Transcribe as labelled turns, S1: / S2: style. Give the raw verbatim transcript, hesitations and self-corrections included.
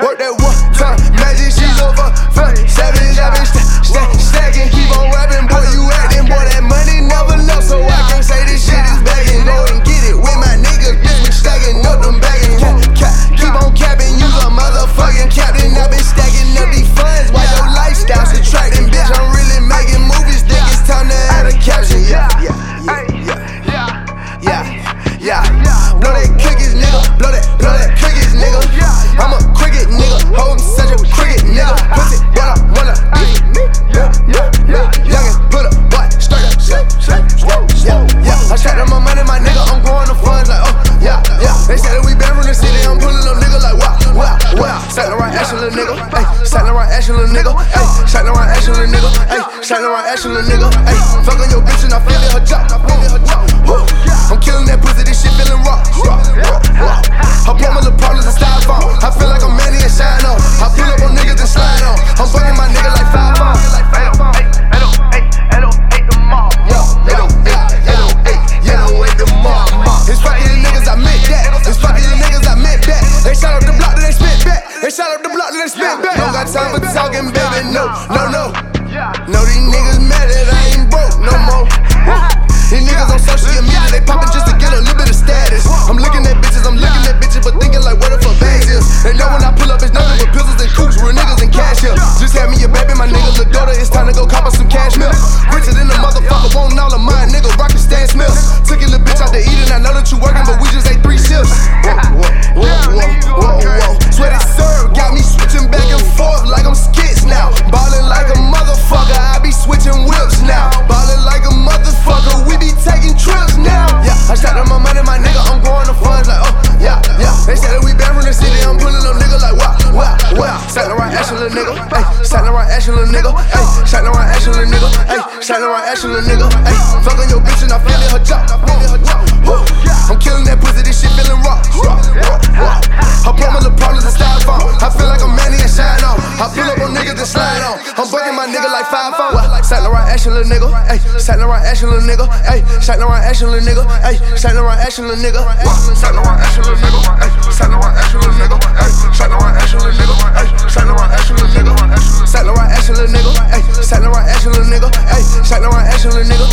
S1: Work that one time, magic, she's over. Fuck, savage, I been st- st- stacking. Keep on rapping, boy, you acting. Boy, that money never left, so I can't say this shit is bagging. Go and get it with my niggas, bitch, we stacking up them bagging. Cap, cap, keep on capping, you a motherfucking captain. I been stacking up these funds while your lifestyle subtracting. Bitch, I'm really making movies, think it's time to add a caption. Yeah, yeah, yeah, yeah, yeah, yeah. Blow that cookies, nigga. Blow that, blow that cookies, nigga. I'm a cricket, nigga. Hold such a cricket, nigga. Pussy, but I wanna eat me. Yeah, yeah, yeah. Youngin', put a butt straight up. Yeah, yeah. I shot my money, my nigga. I'm growing the funds like, oh, yeah, yeah. They said that we been from the city. I'm pulling them niggas like, wow, wow, wow. Satin right action, little nigga. Ay, satin right action, little nigga. Ay, satin right action, little nigga. Ay, satin right action, little nigga. Ay, fuckin' your bitch and I feel it her job. I'm killing that pussy, this shit feeling raw. I pull my little problems and styrofoam. I feel like I'm Manny and shine on. I pull up on niggas and slide on. I'm fucking my nigga like five on. It's fucking niggas, I meant that. It's fucking niggas, I meant that. They shot up the block, then they spit back. They shot up the block, then they spit back. Don't got time for talking, baby, no, no, no. No, these niggas mad that I ain't broke no more. These niggas on social media, they poppin' just to get a little bit of status. I'm looking at bitches, I'm looking at bitches, but thinking like where the fuck bags is. They know when I pull up, it's nothing but pistols and coops, real niggas and cash here. Just had me a baby, my nigga, little daughter, it's time to go cop her some cashmere. Richer than the motherfucker, wantin' all of mine, nigga, rockin' Stan Smiths. Took your little bitch out to eat and I know that you working, but we just ate three shifts. Whoa, whoa, whoa, whoa, whoa, whoa. Sweat it served, got me switching back and forth like I'm skits now. Ballin' like a motherfucker, I be switching whips now. Ballin' like a motherfucker, we be taking trips now. Yeah, I shot up my money, my nigga, I'm growing the funds like, oh, yeah, yeah. They said that we been from the city, I'm pulling them niggas like, wow, wow, wow. Satin right action, little nigga, ayy. Satin right action, little nigga, ayy. Satin right action, little nigga, ayy. Satin right action, little nigga, ayy. Fuckin' your bitch and I feel it her job. I'm killing that pussy, this shit feeling raw. I pull my little problems and styrofoam. I feel like I'm Manny and shine on. I pull up on niggas and slide on. I'm bucking my nigga like five phone. Satin right action, little nigga, ayy. Satin right action, little nigga, ayy. Satin right action, little nigga, ayy. Satin right action, little nigga, ayy. Satin right action, little nigga, ayy. Satin right action, little nigga, ayy. Satin right action, little nigga, ayy. Satin right action, little nigga, satin right action, little nigga, ayy. Satin right action, little nigga, ayy. Satin right action, little nigga.